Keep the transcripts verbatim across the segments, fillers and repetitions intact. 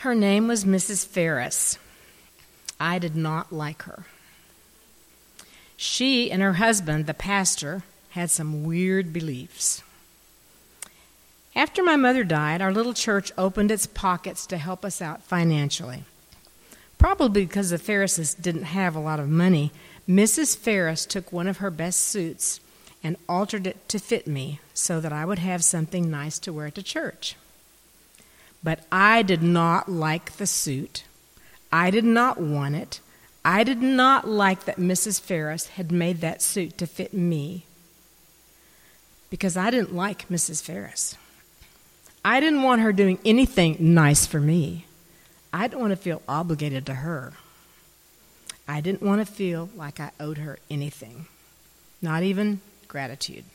Her name was Missus Ferris. I did not like her. She and her husband, the pastor, had some weird beliefs. After my mother died, our little church opened its pockets to help us out financially. Probably because the Ferrises didn't have a lot of money, Missus Ferris took one of her best suits and altered it to fit me so that I would have something nice to wear to church. But I did not like the suit. I did not want it. I did not like that Missus Ferris had made that suit to fit me because I didn't like Missus Ferris. I didn't want her doing anything nice for me. I didn't want to feel obligated to her. I didn't want to feel like I owed her anything, not even gratitude.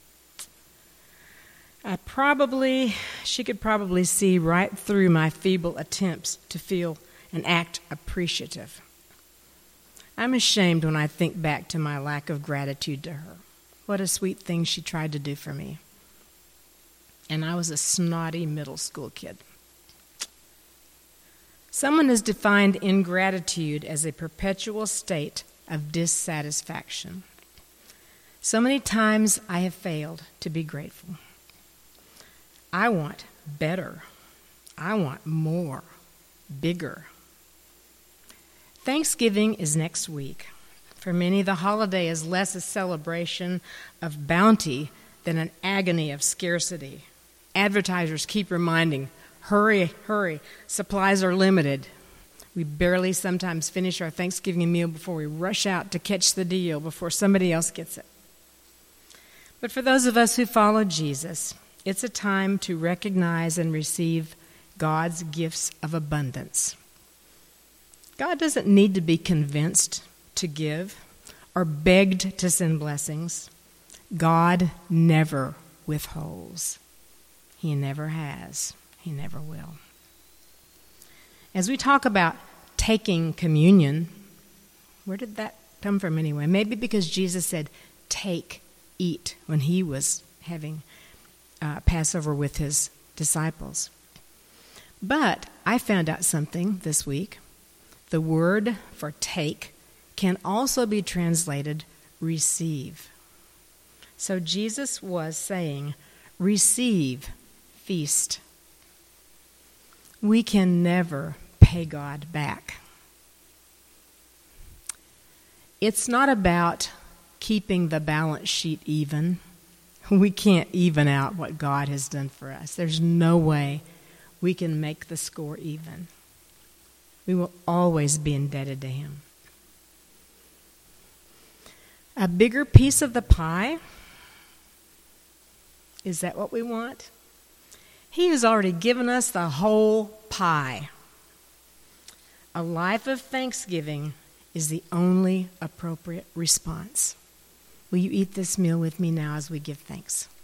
I probably, she could probably see right through my feeble attempts to feel and act appreciative. I'm ashamed when I think back to my lack of gratitude to her. What a sweet thing she tried to do for me. And I was a snotty middle school kid. Someone has defined ingratitude as a perpetual state of dissatisfaction. So many times I have failed to be grateful. I want better. I want more, bigger. Thanksgiving is next week. For many, the holiday is less a celebration of bounty than an agony of scarcity. Advertisers keep reminding, hurry, hurry, supplies are limited. We barely sometimes finish our Thanksgiving meal before we rush out to catch the deal before somebody else gets it. But for those of us who follow Jesus, it's a time to recognize and receive God's gifts of abundance. God doesn't need to be convinced to give or begged to send blessings. God never withholds. He never has. He never will. As we talk about taking communion, where did that come from anyway? Maybe because Jesus said, take, eat, when he was having uh, Passover with his disciples. But I found out something this week. The word for take can also be translated receive. So Jesus was saying, receive, feast. We can never pay God back. It's not about keeping the balance sheet even. We can't even out what God has done for us. There's no way we can make the score even. We will always be indebted to him. A bigger piece of the pie? Is that what we want? He has already given us the whole pie. A life of thanksgiving is the only appropriate response. Will you eat this meal with me now as we give thanks?